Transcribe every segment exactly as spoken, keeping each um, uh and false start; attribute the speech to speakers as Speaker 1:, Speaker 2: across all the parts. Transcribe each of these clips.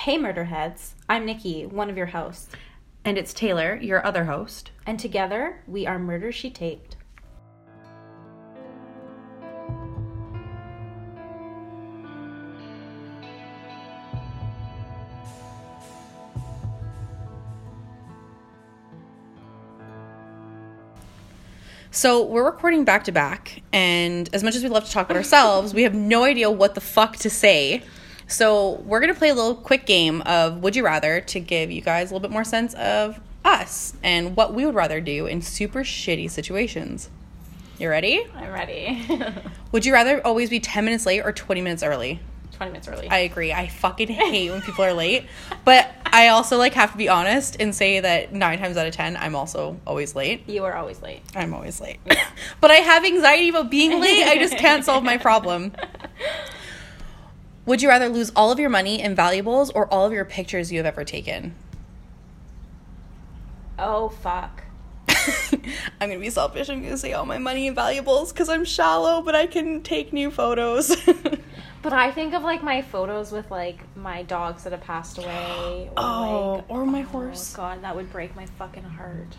Speaker 1: Hey Murderheads, I'm Nikki, one of your hosts.
Speaker 2: And it's Taylor, your other host.
Speaker 1: And together, we are Murder, She Taped.
Speaker 2: So we're recording back to back, and as much as we love to talk about ourselves, we have no idea what the fuck to say. So we're going to play a little quick game of Would You Rather to give you guys a little bit more sense of us and what we would rather do in super shitty situations. You ready?
Speaker 1: I'm ready.
Speaker 2: Would you rather always be ten minutes late or twenty minutes early?
Speaker 1: twenty minutes early.
Speaker 2: I agree. I fucking hate when people are late. But I also like have to be honest and say that nine times out of ten, I'm also always late.
Speaker 1: You are always late.
Speaker 2: I'm always late. Yeah. But I have anxiety about being late. I just can't solve my problem. Would you rather lose all of your money and valuables or all of your pictures you have ever taken?
Speaker 1: Oh, fuck.
Speaker 2: I'm going to be selfish. I'm going to say all my money and valuables because I'm shallow, but I can take new photos.
Speaker 1: But I think of, like, my photos with, like, my dogs that have passed away. Or
Speaker 2: oh,
Speaker 1: like,
Speaker 2: or my
Speaker 1: oh,
Speaker 2: horse.
Speaker 1: God, that would break my fucking heart.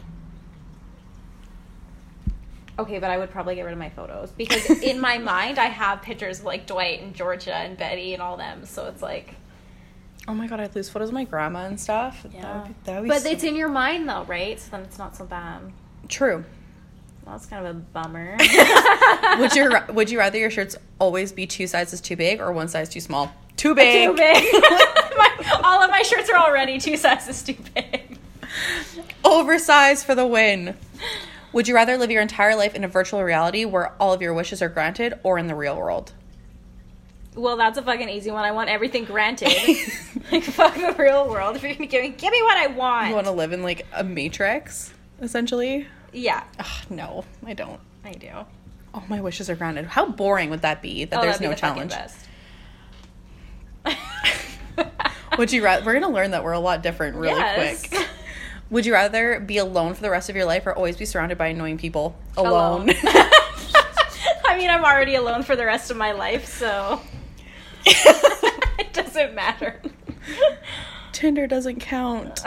Speaker 1: Okay, but I would probably get rid of my photos. Because in my mind, I have pictures of, like, Dwight and Georgia and Betty and all them. So it's like...
Speaker 2: Oh, my God, I'd lose photos of my grandma and stuff.
Speaker 1: Yeah.
Speaker 2: That would be, that would be
Speaker 1: but
Speaker 2: so...
Speaker 1: it's in your mind, though, right? So then it's not so bad.
Speaker 2: True.
Speaker 1: Well, that's kind of a bummer.
Speaker 2: would you Would you rather your shirts always be two sizes too big or one size too small? Too big.
Speaker 1: Too big. my, all of my shirts are already two sizes too big.
Speaker 2: Oversized for the win. Would you rather live your entire life in a virtual reality where all of your wishes are granted or in the real world?
Speaker 1: Well, that's a fucking easy one. I want everything granted. Like, fuck the real world. If you're going to give me, give me what I want.
Speaker 2: You want to live in, like, a matrix, essentially?
Speaker 1: Yeah.
Speaker 2: Ugh, no, I don't.
Speaker 1: I do.
Speaker 2: All my wishes are granted. How boring would that be, that
Speaker 1: oh,
Speaker 2: there's
Speaker 1: that'd be
Speaker 2: no
Speaker 1: the
Speaker 2: challenge?
Speaker 1: Fucking best.
Speaker 2: Would you rather... We're going to learn that we're a lot different really
Speaker 1: yes.
Speaker 2: quick. Would you rather be alone for the rest of your life or always be surrounded by annoying people? Alone.
Speaker 1: alone. I mean, I'm already alone for the rest of my life, so... It doesn't matter.
Speaker 2: Tinder doesn't count.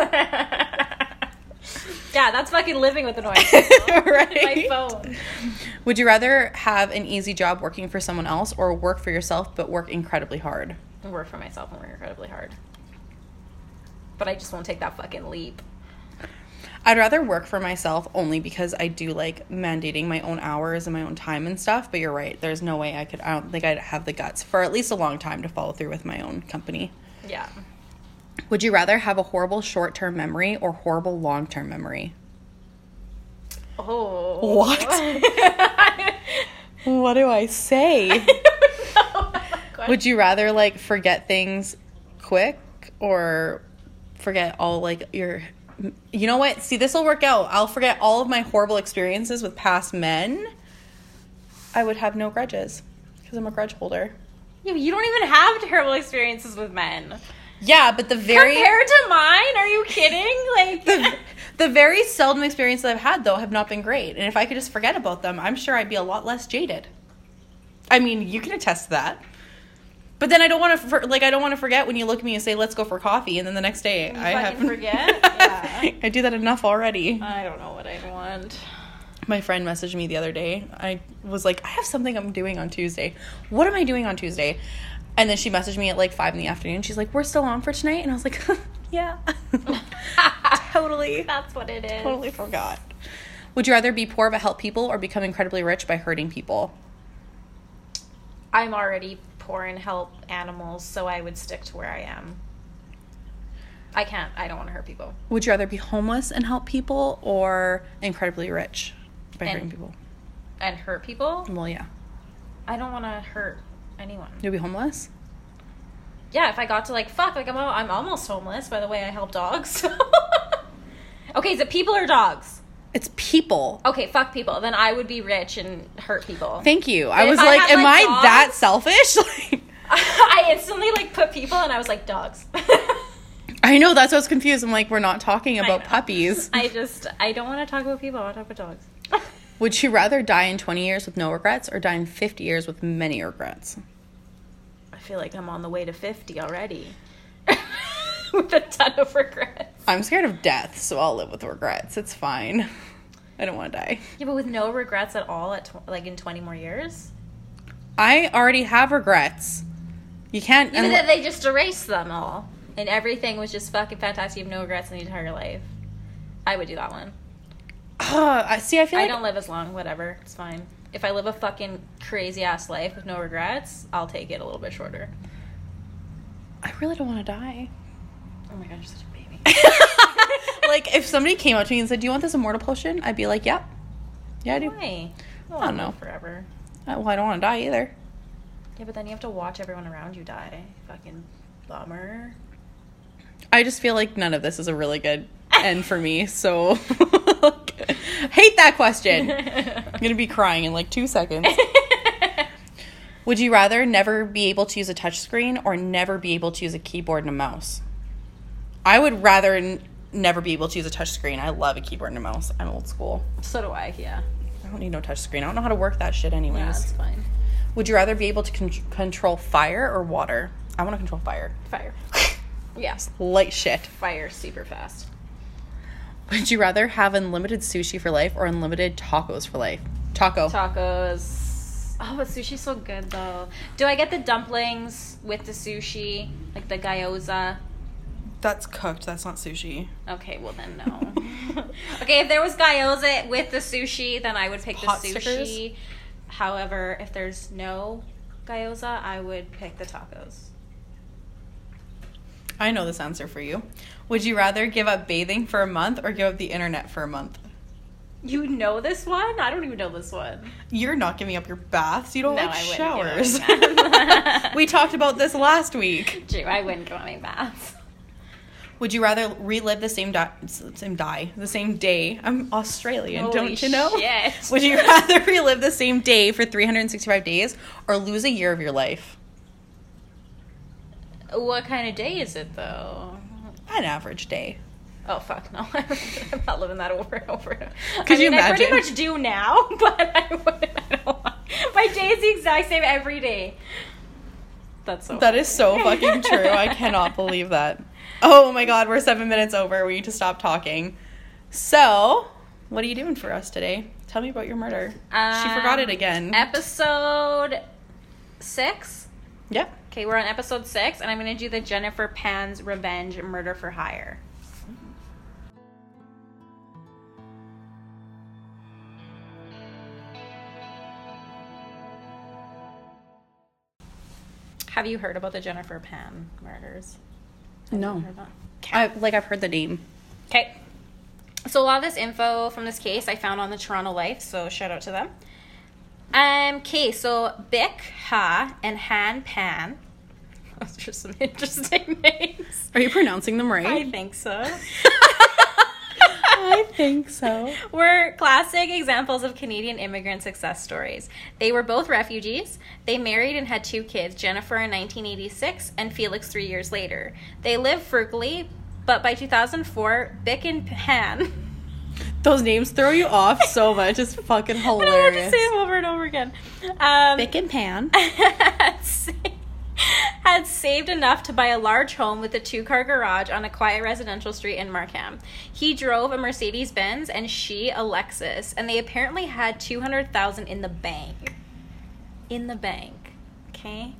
Speaker 1: Yeah, that's fucking living with annoying people.
Speaker 2: Right?
Speaker 1: My phone.
Speaker 2: Would you rather have an easy job working for someone else or work for yourself but work incredibly hard?
Speaker 1: Work for myself and work incredibly hard. But I just won't take that fucking leap.
Speaker 2: I'd rather work for myself only because I do like mandating my own hours and my own time and stuff. But you're right. There's no way I could, I don't think I'd have the guts for at least a long time to follow through with my own company.
Speaker 1: Yeah.
Speaker 2: Would you rather have a horrible short-term memory or horrible long-term memory?
Speaker 1: Oh.
Speaker 2: What? What do I say?
Speaker 1: I don't know.
Speaker 2: Would you rather like forget things quick or forget all like your... You know what? See, this will work out. I'll forget all of my horrible experiences with past men. I would have no grudges because I'm a grudge holder.
Speaker 1: Yeah, but you don't even have terrible experiences with men.
Speaker 2: Yeah, but the very...
Speaker 1: Compared to mine? Are you kidding? Like...
Speaker 2: the, the very seldom experiences I've had, though, have not been great. And if I could just forget about them, I'm sure I'd be a lot less jaded. I mean, you can attest to that. But then I don't want to, like, I don't want to forget when you look at me and say, let's go for coffee. And then the next day,
Speaker 1: you
Speaker 2: I have...
Speaker 1: forget? Yeah.
Speaker 2: I do that enough already.
Speaker 1: I don't know what I want.
Speaker 2: My friend messaged me the other day. I was like, I have something I'm doing on Tuesday. What am I doing on Tuesday? And then she messaged me at like five in the afternoon. She's like, we're still on for tonight? And I was like, yeah. Totally.
Speaker 1: That's what it is.
Speaker 2: Totally forgot. Would you rather be poor but help people or become incredibly rich by hurting people?
Speaker 1: I'm already poor and help animals, so I would stick to where I am. I can't. I don't want to hurt people.
Speaker 2: Would you rather be homeless and help people or incredibly rich by
Speaker 1: and,
Speaker 2: hurting people?
Speaker 1: And hurt people?
Speaker 2: Well, yeah.
Speaker 1: I don't want to hurt anyone.
Speaker 2: You'll be homeless?
Speaker 1: Yeah, if I got to like, fuck, like I'm, I'm almost homeless. By the way, I help dogs. Okay, is it people or dogs?
Speaker 2: It's people.
Speaker 1: Okay, fuck people. Then I would be rich and hurt people.
Speaker 2: Thank you.
Speaker 1: But
Speaker 2: I was
Speaker 1: I
Speaker 2: like,
Speaker 1: had,
Speaker 2: am
Speaker 1: like,
Speaker 2: I
Speaker 1: dogs,
Speaker 2: that selfish? Like,
Speaker 1: I instantly like put people and I was like, dogs.
Speaker 2: I know, that's why I was confused. I'm like, we're not talking about puppies.
Speaker 1: I just, I don't want to talk about people. I want to talk about dogs.
Speaker 2: Would you rather die in twenty years with no regrets or die in fifty years with many regrets?
Speaker 1: I feel like I'm on the way to fifty already. with a ton of regrets.
Speaker 2: I'm scared of death, so I'll live with regrets. It's fine. I don't want to die.
Speaker 1: Yeah, but with no regrets at all, at tw- like in twenty more years?
Speaker 2: I already have regrets. You can't...
Speaker 1: Even
Speaker 2: unle-
Speaker 1: that they just erased them all. And everything was just fucking fantastic. You have no regrets in the entire life. I would do that one.
Speaker 2: Uh, I see, I feel
Speaker 1: I
Speaker 2: like...
Speaker 1: don't live as long. Whatever. It's fine. If I live a fucking crazy-ass life with no regrets, I'll take it a little bit shorter.
Speaker 2: I really don't want to die.
Speaker 1: Oh my god, you're such a baby.
Speaker 2: Like, if somebody came up to me and said, do you want this immortal potion? I'd be like, yeah. Yeah, I do.
Speaker 1: Why?
Speaker 2: I don't know.
Speaker 1: Forever.
Speaker 2: Uh, Well, I don't want to die either.
Speaker 1: Yeah, but then you have to watch everyone around you die. Fucking bummer.
Speaker 2: I just feel like none of this is a really good end for me, so... Hate that question. I'm going to be crying in like two seconds. Would you rather never be able to use a touchscreen or never be able to use a keyboard and a mouse? I would rather n- never be able to use a touchscreen. I love a keyboard and a mouse. I'm old school.
Speaker 1: So do I, yeah.
Speaker 2: I don't need no touchscreen. I don't know how to work that shit anyways.
Speaker 1: Yeah, that's fine.
Speaker 2: Would you rather be able to con- control fire or water? I want to control fire.
Speaker 1: Fire. Yes.
Speaker 2: Light shit.
Speaker 1: Fire super fast.
Speaker 2: Would you rather have unlimited sushi for life or unlimited tacos for life? Taco.
Speaker 1: Tacos. Oh, but sushi's so good, though. Do I get the dumplings with the sushi? Like the gyoza?
Speaker 2: That's cooked. That's not sushi.
Speaker 1: Okay, well then no. Okay, if there was gyoza with the sushi, then I would pick
Speaker 2: Pot
Speaker 1: the sushi.
Speaker 2: stickers?
Speaker 1: However, if there's no gyoza, I would pick the tacos.
Speaker 2: I know this answer for you. Would you rather give up bathing for a month or give up the internet for a month?
Speaker 1: You know this one? I don't even know this one.
Speaker 2: You're not giving up your baths. You don't
Speaker 1: No,
Speaker 2: like
Speaker 1: I wouldn't
Speaker 2: showers.
Speaker 1: give up my baths.
Speaker 2: We talked about this last week.
Speaker 1: True, I wouldn't give up my baths.
Speaker 2: Would you rather relive the same di- same die, the same day? I'm Australian,
Speaker 1: Holy
Speaker 2: don't you know?
Speaker 1: shit.
Speaker 2: Would you rather relive the same day for three hundred sixty-five days or lose a year of your life?
Speaker 1: What kind of day is it, though?
Speaker 2: An average day.
Speaker 1: Oh, fuck, no. I'm not living that over and over.
Speaker 2: Could
Speaker 1: I mean,
Speaker 2: you
Speaker 1: I pretty
Speaker 2: imagine?
Speaker 1: much do now, but I wouldn't. I don't want. My day is the exact same every day. That's so
Speaker 2: That
Speaker 1: funny.
Speaker 2: is so fucking true. I cannot believe that. Oh my god, we're seven minutes over. We need to stop talking. So, what are you doing for us today? Tell me about your murder.
Speaker 1: Um,
Speaker 2: she forgot it again.
Speaker 1: Episode six.
Speaker 2: Yep.
Speaker 1: Okay, we're on episode six, and I'm going to do the Jennifer Pan's Revenge Murder for Hire. Have you heard about the Jennifer Pan murders? Have
Speaker 2: No.
Speaker 1: you heard about-
Speaker 2: I, like, I've heard the name.
Speaker 1: Okay. So a lot of this info from this case I found on the Toronto Life, so shout out to them. Um, okay, so Bick Ha and Han Pan. Those are some interesting names.
Speaker 2: Are you pronouncing them right?
Speaker 1: I think so.
Speaker 2: I think so.
Speaker 1: Were classic examples of Canadian immigrant success stories. They were both refugees. They married and had two kids, Jennifer in nineteen eighty-six and Felix three years later. They lived frugally, but by two thousand four, Bick and Pan...
Speaker 2: Those names throw you off so much. It's fucking
Speaker 1: I don't have
Speaker 2: hilarious.
Speaker 1: to say them over and over again. Um,
Speaker 2: Bick and Pan.
Speaker 1: had, sa- had saved enough to buy a large home with a two-car garage on a quiet residential street in Markham. He drove a Mercedes-Benz and she a Lexus, and they apparently had two hundred thousand dollars in the bank. In the bank. Okay?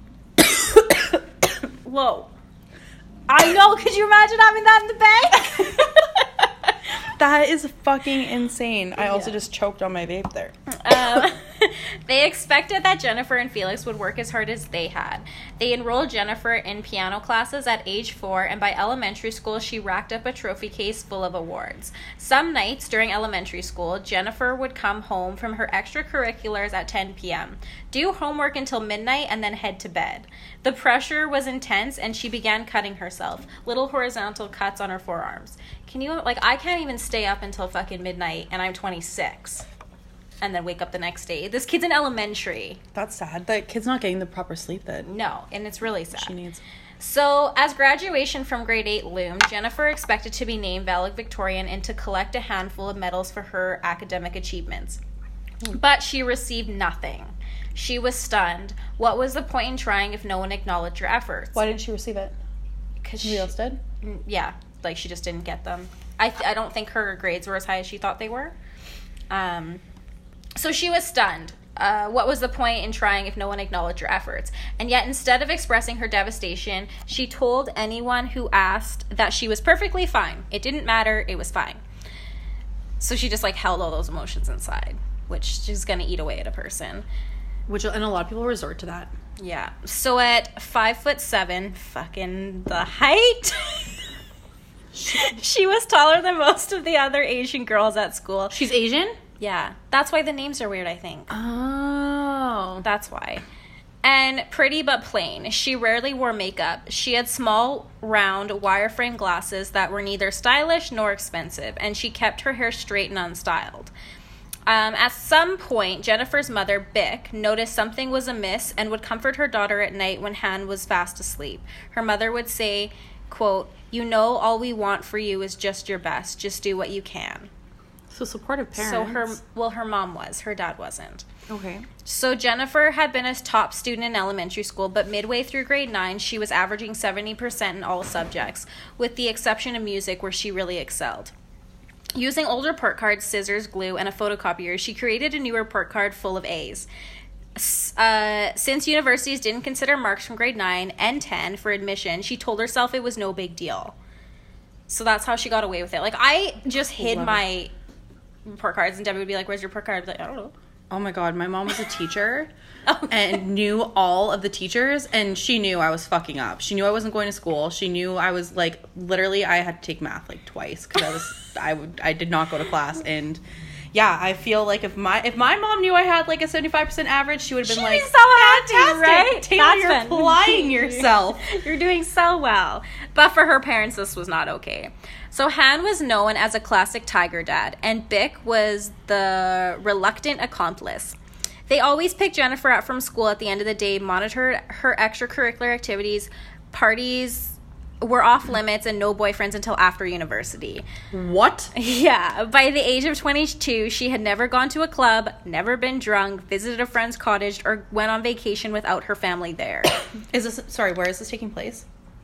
Speaker 1: Whoa. I know. Could you imagine having that in the bank?
Speaker 2: That is fucking insane. I also
Speaker 1: Yeah.
Speaker 2: just choked on my vape there.
Speaker 1: um, they expected that Jennifer and Felix would work as hard as they had. They enrolled Jennifer in piano classes at age four, and by elementary school, she racked up a trophy case full of awards. Some nights during elementary school, Jennifer would come home from her extracurriculars at ten p.m., do homework until midnight, and then head to bed. The pressure was intense, and she began cutting herself, little horizontal cuts on her forearms. Can you, like, I can't even stay up until fucking midnight, and I'm twenty-six. And then wake up the next day. This kid's in elementary.
Speaker 2: That's sad. That kid's not getting the proper sleep that
Speaker 1: No, and it's really sad.
Speaker 2: she needs.
Speaker 1: So, as graduation from grade eight loomed, Jennifer expected to be named valedictorian and to collect a handful of medals for her academic achievements. But she received nothing. She was stunned. What was the point in trying if no one acknowledged her efforts?
Speaker 2: Why didn't she receive it?
Speaker 1: Cause
Speaker 2: Somebody
Speaker 1: she,
Speaker 2: else did?
Speaker 1: yeah, like she just didn't get them. I th- I don't think her grades were as high as she thought they were. Um, so she was stunned. Uh, what was the point in trying if no one acknowledged her efforts? And yet, instead of expressing her devastation, she told anyone who asked that she was perfectly fine. It didn't matter. It was fine. So she just like held all those emotions inside, which is going to eat away at a person.
Speaker 2: Which, and a lot of people resort to that.
Speaker 1: Yeah. So at five foot seven, fucking the height, she was taller than most of the other Asian girls at school.
Speaker 2: She's Asian?
Speaker 1: Yeah. That's why the names are weird, I think.
Speaker 2: Oh.
Speaker 1: That's why. And pretty but plain. She rarely wore makeup. She had small, round, wireframe glasses that were neither stylish nor expensive, and she kept her hair straight and unstyled. Um, at some point, Jennifer's mother, Bick, noticed something was amiss and would comfort her daughter at night when Han was fast asleep. Her mother would say, quote, "You know, all we want for you is just your best. Just do what you can."
Speaker 2: So supportive parents.
Speaker 1: So her, well, her mom was. Her dad wasn't.
Speaker 2: Okay.
Speaker 1: So Jennifer had been a top student in elementary school, but midway through grade nine, she was averaging seventy percent in all subjects, with the exception of music, where she really excelled. Using old report cards, scissors, glue, and a photocopier, she created a new report card full of A's. Uh, since universities didn't consider marks from grade nine and ten for admission, she told herself it was no big deal. So that's how she got away with it. Like, I just hid
Speaker 2: Love
Speaker 1: my
Speaker 2: it.
Speaker 1: report cards, and Debbie would be like, "Where's your report card?" I'd be like, "I don't know."
Speaker 2: Oh my god, my mom was a teacher
Speaker 1: Oh.
Speaker 2: and knew all of the teachers, and she knew I was fucking up. She knew I wasn't going to school. She knew I was like, literally, I had to take math like twice because I was, I would, I did not go to class. And yeah, I feel like if my if my mom knew I had like a seventy-five percent average, she would have been
Speaker 1: She'd
Speaker 2: like,
Speaker 1: be so happy,
Speaker 2: fantastic,
Speaker 1: right?
Speaker 2: Taylor,
Speaker 1: That's
Speaker 2: you're
Speaker 1: been-
Speaker 2: applying yourself.
Speaker 1: You're doing so well. But for her parents, this was not okay. So Han was known as a classic tiger dad, and Bick was the reluctant accomplice. They always picked Jennifer up from school at the end of the day, monitored her extracurricular activities, parties were off limits, and no boyfriends until after university.
Speaker 2: What?
Speaker 1: Yeah, by the age of twenty-two, she had never gone to a club, never been drunk, visited a friend's cottage, or went on vacation without her family there.
Speaker 2: Is this, sorry, where is this taking place?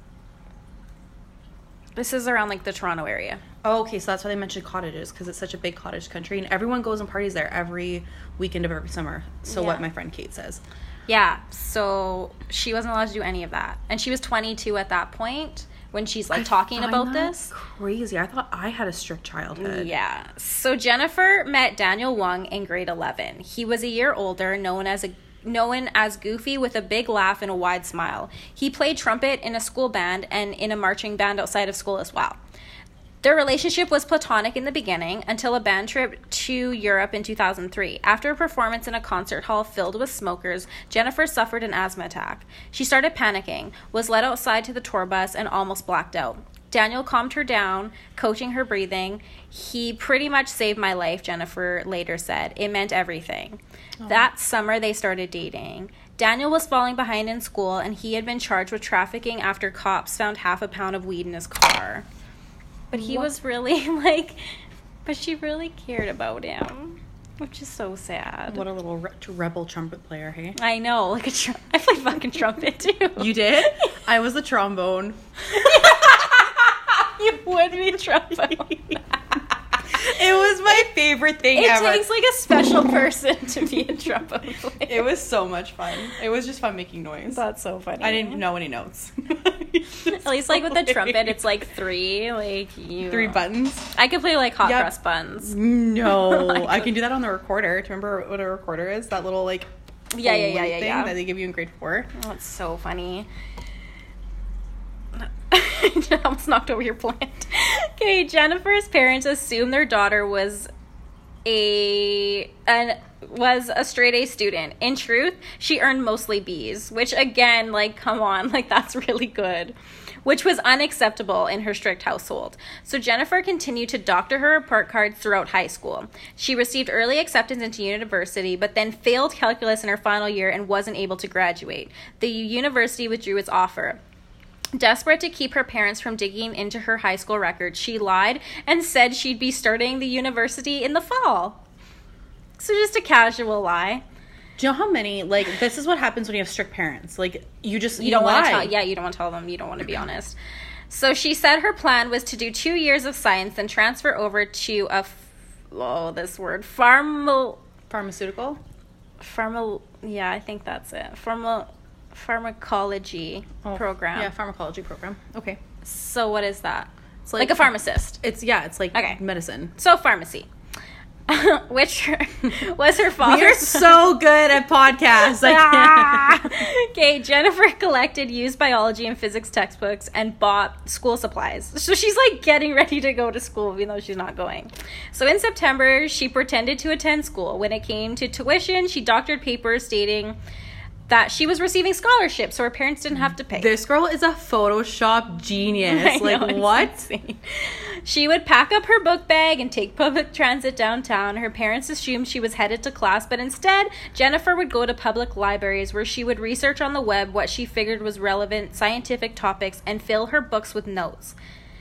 Speaker 1: This is around, like, the Toronto area.
Speaker 2: Oh, okay, so that's why they mentioned cottages, because it's such a big cottage country, and everyone goes and parties there every weekend of every summer. So
Speaker 1: Yeah.
Speaker 2: what my friend Kate says.
Speaker 1: Yeah, so she wasn't allowed to do any of that. And she was twenty-two at that point when she's, like,
Speaker 2: I
Speaker 1: talking
Speaker 2: find
Speaker 1: about
Speaker 2: that
Speaker 1: this.
Speaker 2: Crazy. I thought I had a strict childhood.
Speaker 1: Yeah. So Jennifer met Daniel Wong in grade eleven. He was a year older, known as a known as Goofy with a big laugh and a wide smile. He played trumpet in a school band and in a marching band outside of school as well. Their relationship was platonic in the beginning until a band trip to Europe in two thousand three. After a performance in a concert hall filled with smokers, Jennifer suffered an asthma attack. She started panicking, was led outside to the tour bus, and almost blacked out. Daniel calmed her down, coaching her breathing. He pretty much saved my life, Jennifer later said. It meant everything. Oh. That summer, they started dating. Daniel was falling behind in school, and he had been charged with trafficking after cops found half a pound of weed in his car. But he what? was really, like, but she really cared about him, which is so sad.
Speaker 2: What a little re- rebel trumpet player, hey?
Speaker 1: I know, like a tr- I played fucking trumpet, too.
Speaker 2: You did? I was the trombone.
Speaker 1: You would be trombone.
Speaker 2: It was my favorite thing
Speaker 1: it
Speaker 2: ever.
Speaker 1: It takes like a special person to be a trombone player.
Speaker 2: It was so much fun. It was just fun making noise.
Speaker 1: That's so funny.
Speaker 2: I didn't know any notes.
Speaker 1: At least like with the trumpet, it's like three, like you
Speaker 2: three buttons.
Speaker 1: I could play like hot
Speaker 2: yep.
Speaker 1: press buttons.
Speaker 2: No, I, I can do that on the recorder. Do you remember what a recorder is? That little like
Speaker 1: yeah, yeah, yeah, yeah,
Speaker 2: thing
Speaker 1: yeah.
Speaker 2: that they give you in grade four.
Speaker 1: Oh, it's so funny. I almost knocked over your plant. Okay, Jennifer's parents assumed their daughter was a an was a straight A student. In truth, she earned mostly B's, which again, like, come on, like that's really good. Which was unacceptable in her strict household. So Jennifer continued to doctor her report cards throughout high school. She received early acceptance into university, but then failed calculus in her final year and wasn't able to graduate. The university withdrew its offer. Desperate to keep her parents from digging into her high school records, she lied and said she'd be starting the university in the fall. So just a casual lie.
Speaker 2: Do you know how many, like, this is what happens when you have strict parents. Like, you just, you,
Speaker 1: You don't
Speaker 2: lie.
Speaker 1: want to tell, yeah, you don't want to tell them, you don't want to be honest. So she said her plan was to do two years of science and transfer over to a, f- oh, this word, pharma,
Speaker 2: Pharmaceutical?
Speaker 1: pharma, yeah, I think that's it. Pharma, pharmacology
Speaker 2: Oh,
Speaker 1: program.
Speaker 2: Yeah, pharmacology program. Okay.
Speaker 1: So what is that?
Speaker 2: It's
Speaker 1: Like, a pharmacist.
Speaker 2: It's, yeah, it's like
Speaker 1: Okay.
Speaker 2: medicine.
Speaker 1: So pharmacy. Which was her father's.
Speaker 2: You're so good at podcasts. I can't.
Speaker 1: Okay, Jennifer collected used biology and physics textbooks and bought school supplies. So she's like getting ready to go to school even though she's not going. So in September, she pretended to attend school. When it came to tuition, she doctored papers stating that she was receiving scholarships so her parents didn't have to pay.
Speaker 2: This girl is a Photoshop genius.
Speaker 1: I
Speaker 2: Like,
Speaker 1: know, it's
Speaker 2: what?
Speaker 1: insane. She would pack up her book bag and take public transit downtown. Her parents assumed she was headed to class, but instead, Jennifer would go to public libraries where she would research on the web what she figured was relevant scientific topics and fill her books with notes.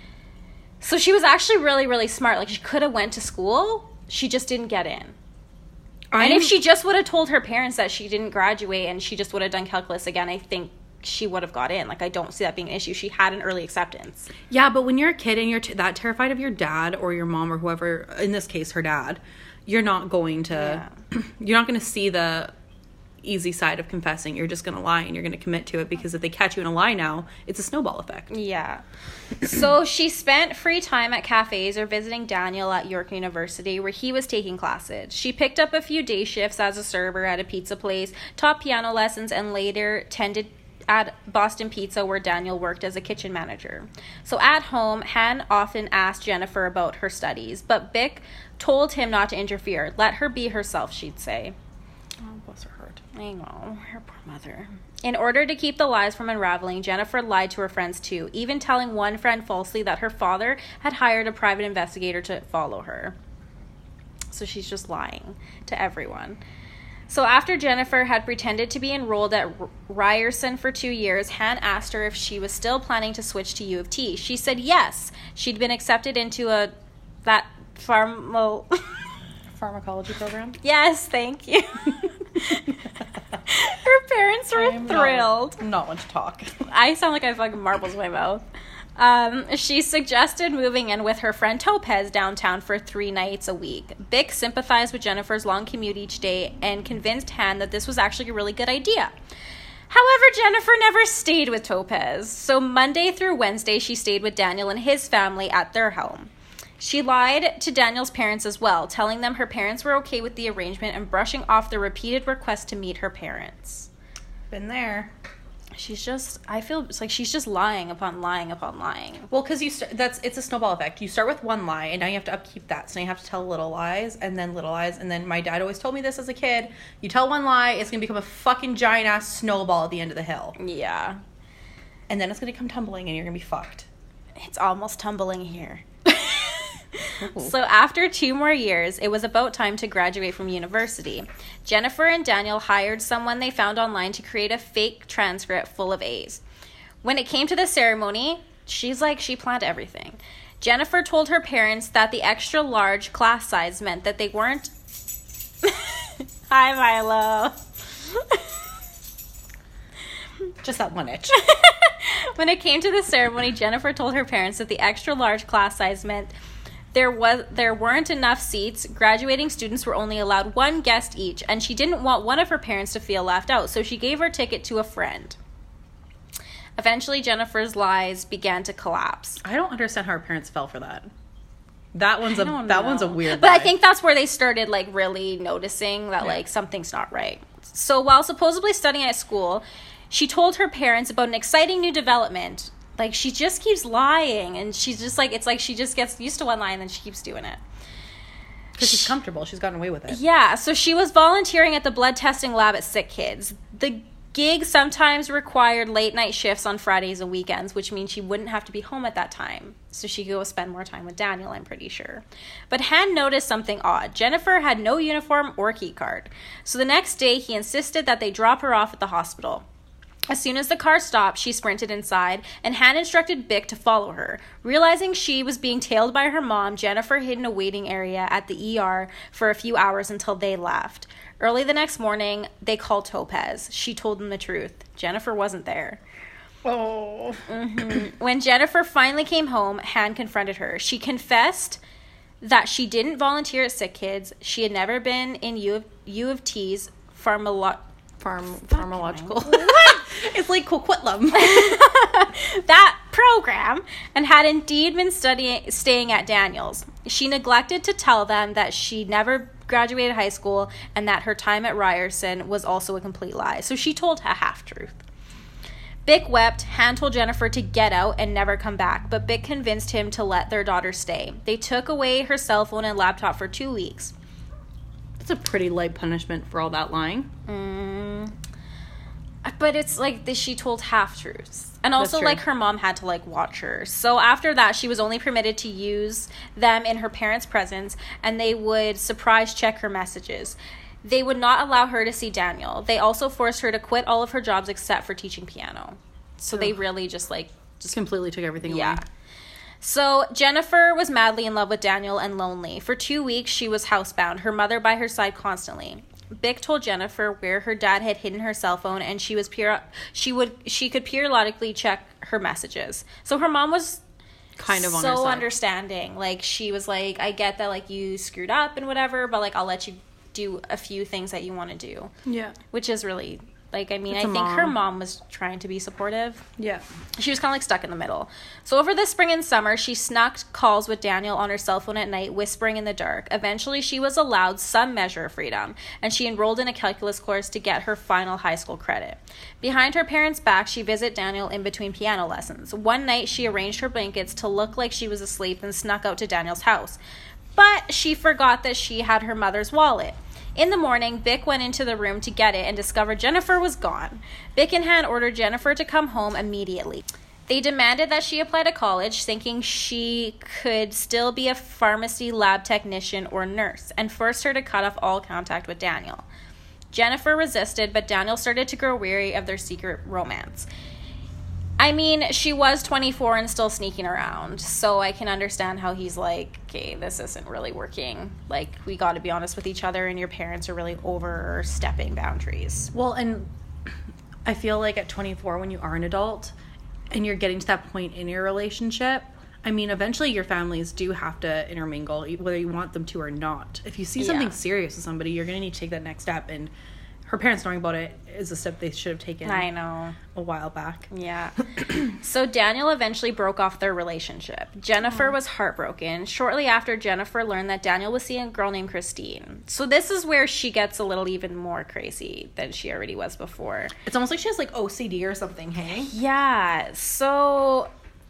Speaker 1: So she was actually really, really smart. Like, she could have went to school. She just didn't get in.
Speaker 2: I'm,
Speaker 1: And if she just would have told her parents that she didn't graduate and she just would have done calculus again, I think she would have got in. Like, I don't see that being an issue. She had an early acceptance.
Speaker 2: Yeah, but when you're a kid and you're t- that terrified of your dad or your mom or whoever, in this case, her dad, you're not going to, you're not going to see the easy side of confessing. You're just going to lie and you're going to commit to it because if they catch you in a lie now, it's a snowball effect.
Speaker 1: Yeah. So she spent free time at cafes or visiting Daniel at York University where he was taking classes. She picked up a few day shifts as a server at a pizza place, taught piano lessons, and later tended at Boston Pizza where Daniel worked as a kitchen manager. So at home, Han often asked Jennifer about her studies, but Bick told him not to interfere. Let her be herself, she'd say.
Speaker 2: Oh, bless her heart.
Speaker 1: I know, her poor mother. In order to keep the lies from unraveling, Jennifer lied to her friends too, even telling one friend falsely that her father had hired a private investigator to follow her. So she's just lying to everyone. So after Jennifer had pretended to be enrolled at R- Ryerson for two years, Han asked her if she was still planning to switch to U of T. She said yes. She'd been accepted into a that pharma
Speaker 2: Pharmacology program?
Speaker 1: Yes, thank you. Her parents were thrilled.
Speaker 2: I'm not one to talk.
Speaker 1: I sound like I have fucking marbles in my mouth. Um, she suggested moving in with her friend Topaz downtown for three nights a week. Bick sympathized with Jennifer's long commute each day and convinced Han that this was actually a really good idea. However, Jennifer never stayed with Topaz. So Monday through Wednesday, she stayed with Daniel and his family at their home. She lied to Daniel's parents as well, telling them her parents were okay with the arrangement and brushing off the repeated request to meet her parents.
Speaker 2: Been there.
Speaker 1: She's just, I feel it's like she's just lying upon lying upon lying.
Speaker 2: Well, because you start, that's it's a snowball effect. You start with one lie, and now you have to upkeep that. So now you have to tell little lies, and then little lies, and then my dad always told me this as a kid. You tell one lie, it's gonna become a fucking giant ass snowball at the end of the hill,
Speaker 1: Yeah.
Speaker 2: and then it's gonna come tumbling, and you're gonna be fucked.
Speaker 1: It's almost tumbling here. So after two more years, it was about time to graduate from university. Jennifer and Daniel hired someone they found online to create a fake transcript full of A's. When it came to the ceremony, she's like, she planned everything. Jennifer told her parents that the extra large class size meant that they weren't... Hi, Milo.
Speaker 2: Just that one itch.
Speaker 1: When it came to the ceremony, Jennifer told her parents that the extra large class size meant there was there weren't enough seats. Graduating students were only allowed one guest each, and she didn't want one of her parents to feel left out, so she gave her ticket to a friend. Eventually, Jennifer's lies began to collapse.
Speaker 2: I don't understand how her parents fell for that. That one's
Speaker 1: I
Speaker 2: a
Speaker 1: don't
Speaker 2: that
Speaker 1: know.
Speaker 2: one's a weird
Speaker 1: But
Speaker 2: lie.
Speaker 1: I think that's where they started like really noticing that
Speaker 2: Yeah.
Speaker 1: like something's not right. So while supposedly studying at school, she told her parents about an exciting new development. Like, she just keeps lying, and she's just like, it's like she just gets used to one lie and then she keeps doing it.
Speaker 2: because she's comfortable. She's gotten away with it.
Speaker 1: Yeah, so she was volunteering at the blood testing lab at Sick Kids. The gig sometimes required late night shifts on Fridays and weekends, which means she wouldn't have to be home at that time. So she could go spend more time with Daniel, I'm pretty sure. But Han noticed something odd. Jennifer had no uniform or key card. So the next day, he insisted that they drop her off at the hospital. As soon as the car stopped, she sprinted inside, and Han instructed Bick to follow her. Realizing she was being tailed by her mom, Jennifer hid in a waiting area at the E R for a few hours until they left. Early the next morning, they called Topaz. She told them the truth. Jennifer wasn't there.
Speaker 2: Oh.
Speaker 1: Mm-hmm. When Jennifer finally came home, Han confronted her. She confessed that she didn't volunteer at Sick Kids. She had never been in U of, U of T's pharmalo-
Speaker 2: Farm, pharmacological. It's like Coquitlam.
Speaker 1: That program, and had indeed been studying, staying at Daniels. She neglected to tell them that she never graduated high school and that her time at Ryerson was also a complete lie. So she told a half-truth. Bick wept. Han told Jennifer to get out and never come back, but Bick convinced him to let their daughter stay. They took away her cell phone and laptop for two weeks.
Speaker 2: That's a pretty light punishment for all that lying.
Speaker 1: Mm. But it's like the, she told half-truths. And also, like, her mom had to, like, watch her. So after that, she was only permitted to use them in her parents' presence, and they would surprise check her messages. They would not allow her to see Daniel. They also forced her to quit all of her jobs except for teaching piano. So Ugh. They really just, like...
Speaker 2: Just completely took everything
Speaker 1: yeah.
Speaker 2: away.
Speaker 1: So Jennifer was madly in love with Daniel and lonely. For two weeks, she was housebound, her mother by her side constantly. Bick told Jennifer where her dad had hidden her cell phone, and she was pure, she would she could periodically check her messages. So her mom was
Speaker 2: kind of on
Speaker 1: so
Speaker 2: her side.
Speaker 1: understanding. Like, she was like, I get that, like, you screwed up and whatever, but, like, I'll let you do a few things that you want to do.
Speaker 2: Yeah.
Speaker 1: Which is really... Like, I mean,
Speaker 2: it's
Speaker 1: I think
Speaker 2: mom.
Speaker 1: her mom was trying to be supportive.
Speaker 2: Yeah.
Speaker 1: She was kind of, like, stuck in the middle. So over the spring and summer, she snuck calls with Daniel on her cell phone at night, whispering in the dark. Eventually, she was allowed some measure of freedom, and she enrolled in a calculus course to get her final high school credit. Behind her parents' back, she visited Daniel in between piano lessons. One night, she arranged her blankets to look like she was asleep and snuck out to Daniel's house. But she forgot that she had her mother's wallet. In the morning, Bick went into the room to get it and discovered Jennifer was gone. Bick and Han ordered Jennifer to come home immediately. They demanded that she apply to college, thinking she could still be a pharmacy lab technician or nurse, and forced her to cut off all contact with Daniel. Jennifer resisted, but Daniel started to grow weary of their secret romance. I mean, she was twenty-four and still sneaking around, so I can understand how he's like, okay, this isn't really working. Like, we got to be honest with each other, and your parents are really overstepping boundaries.
Speaker 2: Well, and I feel like at twenty-four, when you are an adult and you're getting to that point in your relationship, I mean, eventually your families do have to intermingle, whether you want them to or not. If you see something
Speaker 1: Yeah.
Speaker 2: serious with somebody, you're going to need to take that next step, and her parents knowing about it is a step they should have taken.
Speaker 1: I know.
Speaker 2: A while back.
Speaker 1: Yeah. So Daniel eventually broke off their relationship. Jennifer was heartbroken. Shortly after, Jennifer learned that Daniel was seeing a girl named Christine. So this is where she gets a little even more crazy than she already was before.
Speaker 2: It's almost like she has like O C D or something, hey?
Speaker 1: Yeah. So...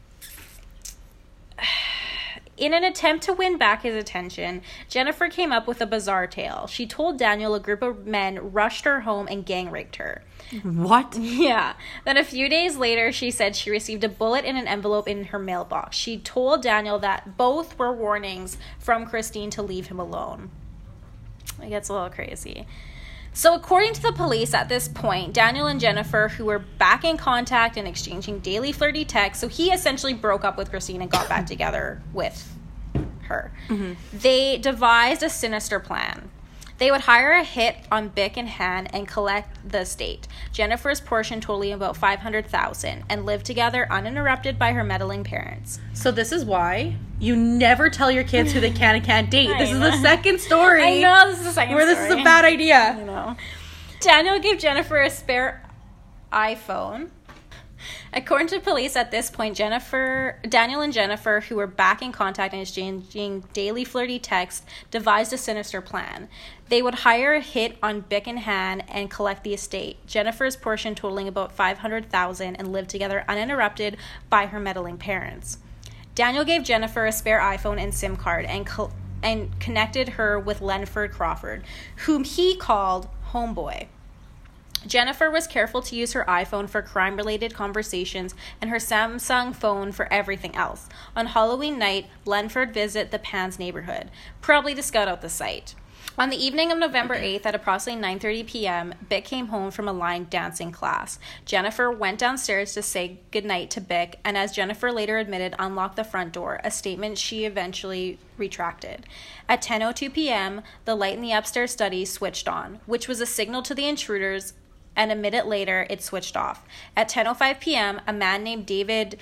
Speaker 1: In an attempt to win back his attention, Jennifer came up with a bizarre tale. She told Daniel a group of men rushed her home and gang raped her.
Speaker 2: What?
Speaker 1: Yeah. Then a few days later, she said she received a bullet in an envelope in her mailbox. She told Daniel that both were warnings from Christine to leave him alone. It gets a little crazy. So according to the police at this point, Daniel and Jennifer, who were back in contact and exchanging daily flirty texts, so he essentially broke up with Christine and got back together with her. Mm-hmm. They devised a sinister plan. They would hire a hit on Bick and Han and collect the estate, Jennifer's portion totaling about five hundred thousand dollars, and live together uninterrupted by her meddling parents.
Speaker 2: So this is why you never tell your kids who they can and can't date. This is the second story.
Speaker 1: I know, this is the second
Speaker 2: where
Speaker 1: story.
Speaker 2: Where this is a bad idea.
Speaker 1: I know. Daniel gave Jennifer a spare iPhone. According to police at this point, Jennifer, Daniel and Jennifer, who were back in contact and exchanging daily flirty texts, devised a sinister plan. They would hire a hit on Bick and Han and collect the estate, Jennifer's portion totaling about five hundred thousand dollars, and live together uninterrupted by her meddling parents. Daniel gave Jennifer a spare iPhone and SIM card and co- and connected her with Lenford Crawford, whom he called Homeboy. Jennifer was careful to use her iPhone for crime-related conversations and her Samsung phone for everything else. On Halloween night, Lenford visited the Pans neighborhood, probably to scout out the site. On the evening of November eighth at approximately nine thirty p.m., Bick came home from a line dancing class. Jennifer went downstairs to say goodnight to Bick, and as Jennifer later admitted, unlocked the front door, a statement she eventually retracted. At ten oh two p.m., the light in the upstairs study switched on, which was a signal to the intruders, and a minute later, it switched off. At ten oh five p.m., a man named David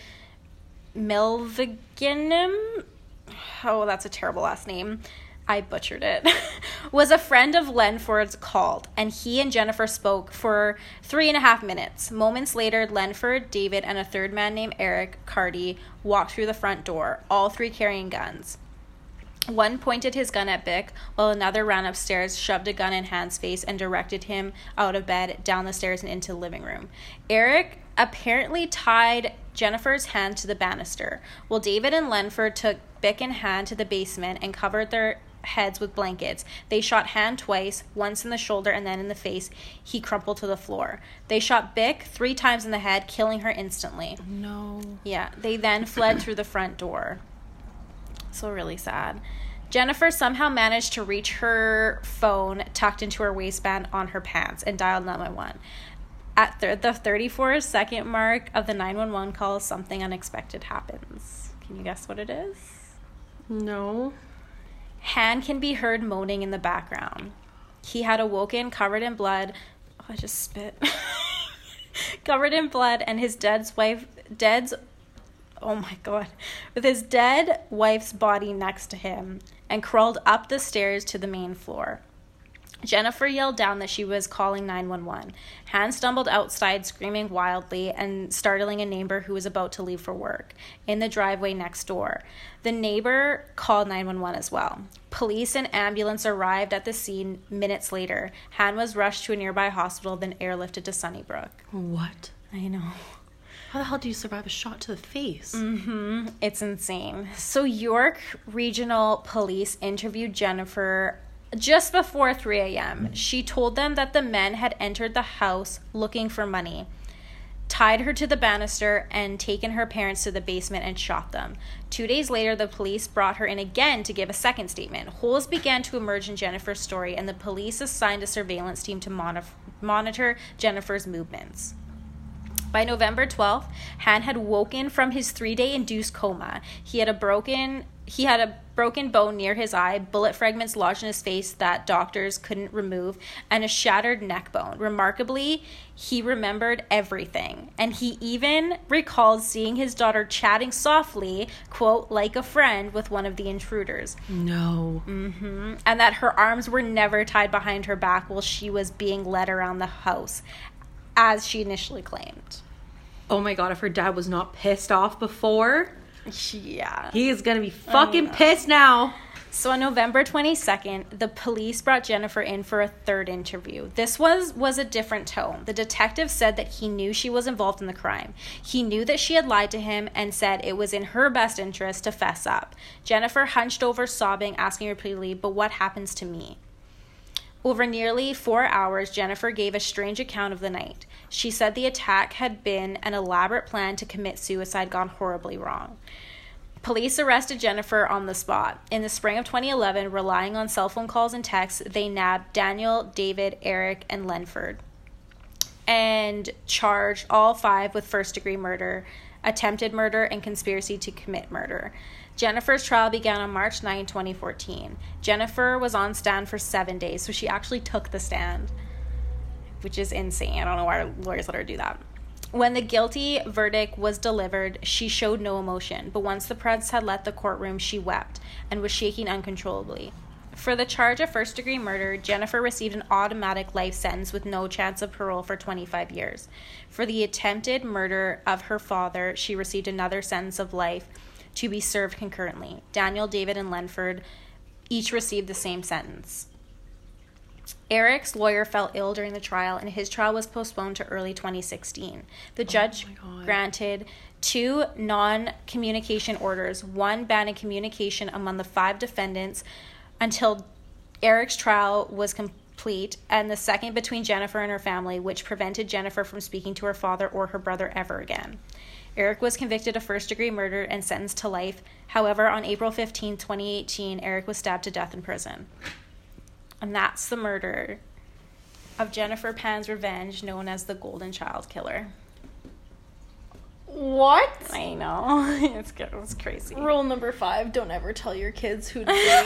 Speaker 1: Milviginum, oh, that's a terrible last name, I butchered it, was a friend of Lenford's called, and he and Jennifer spoke for three and a half minutes. Moments later, Lenford, David, and a third man named Eric Carty walked through the front door, all three carrying guns. One pointed his gun at Bick, while another ran upstairs, shoved a gun in Han's face, and directed him out of bed, down the stairs, and into the living room. Eric apparently tied Jennifer's hand to the banister, while David and Lenford took Bick and Han to the basement and covered their heads with blankets. They shot Han twice, once in the shoulder and then in the face. He crumpled to the floor. They shot Bick three times in the head, killing her instantly.
Speaker 2: No.
Speaker 1: Yeah. They then fled through the front door. So really sad. Jennifer somehow managed to reach her phone tucked into her waistband on her pants and dialed nine one one. At th- the thirty-four second mark of the nine one one call, something unexpected happens. Can you guess what it is?
Speaker 2: No.
Speaker 1: Han can be heard moaning in the background. He had awoken covered in blood. Oh, I just spit. Covered in blood, and his dead's wife, dead's, oh my God, with his dead wife's body next to him, and crawled up the stairs to the main floor. Jennifer yelled down that she was calling nine one one. Han stumbled outside, screaming wildly and startling a neighbor who was about to leave for work in the driveway next door. The neighbor called nine one one as well. Police and ambulance arrived at the scene minutes later. Han was rushed to a nearby hospital, then airlifted to Sunnybrook.
Speaker 2: What?
Speaker 1: I know.
Speaker 2: How the hell do you survive a shot to the face?
Speaker 1: Mm-hmm. It's insane. So York Regional Police interviewed Jennifer just before three a.m. She told them that the men had entered the house looking for money, tied her to the banister, and taken her parents to the basement and shot them. Two days later, the police brought her in again to give a second statement. Holes began to emerge in Jennifer's story, and the police assigned a surveillance team to mon- monitor Jennifer's movements. By November twelfth, Han had woken from his three-day induced coma. He had a broken he had a broken bone near his eye, bullet fragments lodged in his face that doctors couldn't remove, and a shattered neck bone. Remarkably, he remembered everything, and he even recalled seeing his daughter chatting softly, quote, like a friend with one of the intruders.
Speaker 2: No.
Speaker 1: Mm-hmm. And that her arms were never tied behind her back while she was being led around the house, as she initially claimed.
Speaker 2: Oh my God, if her dad was not pissed off before,
Speaker 1: yeah,
Speaker 2: he is gonna be fucking pissed now.
Speaker 1: So on November twenty-second, the police brought Jennifer in for a third interview. This was was a different tone. The detective said that he knew she was involved in the crime. He knew that she had lied to him and said it was in her best interest to fess up. Jennifer hunched over, sobbing, asking repeatedly, "But what happens to me?" Over nearly four hours, Jennifer gave a strange account of the night. She said the attack had been an elaborate plan to commit suicide gone horribly wrong. Police arrested Jennifer on the spot. In the spring of twenty eleven, relying on cell phone calls and texts, they nabbed Daniel, David, Eric, and Lenford and charged all five with first-degree murder, attempted murder, and conspiracy to commit murder. Jennifer's trial began on March ninth, twenty fourteen. Jennifer was on stand for seven days, so she actually took the stand, which is insane. I don't know why lawyers let her do that. When the guilty verdict was delivered, she showed no emotion, but once the press had left the courtroom, she wept and was shaking uncontrollably. For the charge of first-degree murder, Jennifer received an automatic life sentence with no chance of parole for twenty-five years. For the attempted murder of her father, she received another sentence of life to be served concurrently. Daniel, David, and Lenford each received the same sentence. Eric's lawyer fell ill during the trial, and his trial was postponed to early twenty sixteen. The judge oh granted two non-communication orders, one banning communication among the five defendants until Eric's trial was complete, and the second between Jennifer and her family, which prevented Jennifer from speaking to her father or her brother ever again. Eric was convicted of first-degree murder and sentenced to life. However, on April fifteenth, twenty eighteen, Eric was stabbed to death in prison. And that's the murder of Jennifer Pan's Revenge, known as the Golden Child Killer.
Speaker 2: What?
Speaker 1: I know. It's, it's crazy.
Speaker 2: Rule number five, don't ever tell your kids who to date.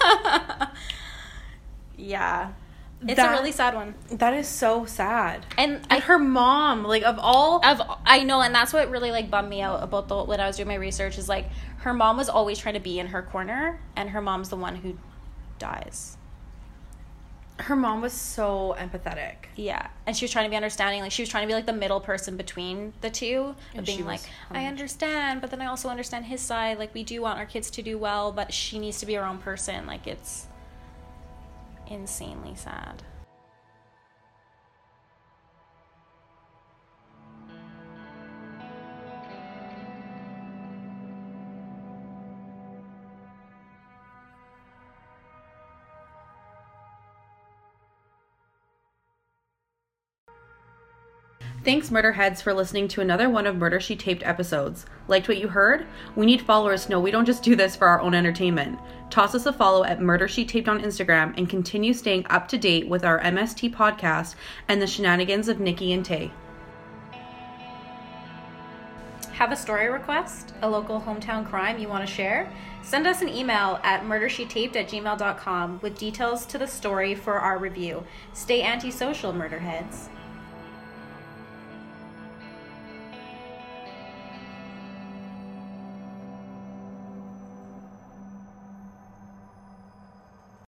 Speaker 1: Yeah. It's
Speaker 2: That-
Speaker 1: a really sad one.
Speaker 2: That is so sad.
Speaker 1: And,
Speaker 2: And
Speaker 1: I,
Speaker 2: her mom, like, of all...
Speaker 1: of I know, and that's what really, like, bummed me out about the when I was doing my research, is, like, her mom was always trying to be in her corner, and her mom's the one who dies.
Speaker 2: Her mom was so empathetic.
Speaker 1: Yeah, and she was trying to be understanding. Like, she was trying to be, like, the middle person between the two. Of
Speaker 2: And
Speaker 1: being
Speaker 2: she
Speaker 1: like,
Speaker 2: was
Speaker 1: I understand, but then I also understand his side. Like, we do want our kids to do well, but she needs to be her own person. Like, it's insanely sad.
Speaker 2: Thanks, Murderheads, for listening to another one of Murder, She Taped episodes. Liked what you heard? We need followers to know we don't just do this for our own entertainment. Toss us a follow at Murder, She Taped on Instagram and continue staying up to date with our M S T podcast and the shenanigans of Nikki and Tay.
Speaker 1: Have a story request, a local hometown crime you want to share? Send us an email at murdershetaped at gmail dot com with details to the story for our review. Stay antisocial, Murderheads.